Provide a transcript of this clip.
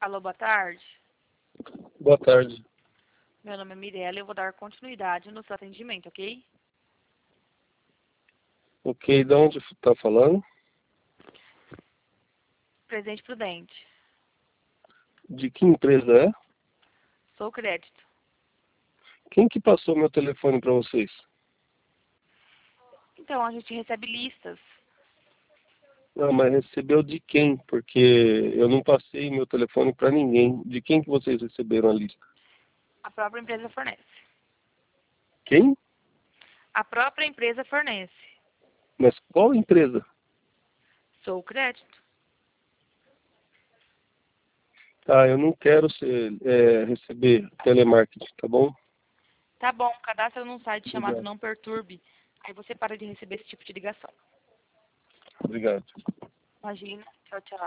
Alô, boa tarde. Boa tarde. Meu nome é Mirella e eu vou dar continuidade no seu atendimento, ok? Ok, de onde está falando? Presente Prudente. De que empresa é? Sou crédito. Quem que passou meu telefone para vocês? Então, a gente recebe listas. Não, mas recebeu de quem? Porque eu não passei meu telefone para ninguém. De quem que vocês receberam a lista? A própria empresa fornece. Quem? A própria empresa fornece. Mas qual empresa? Sou crédito. Ah, eu não quero receber telemarketing, tá bom? Tá bom, cadastra num site chamado Obrigado. Não Perturbe. Aí você para de receber esse tipo de ligação. Obrigado. Imagina. Tchau, tchau.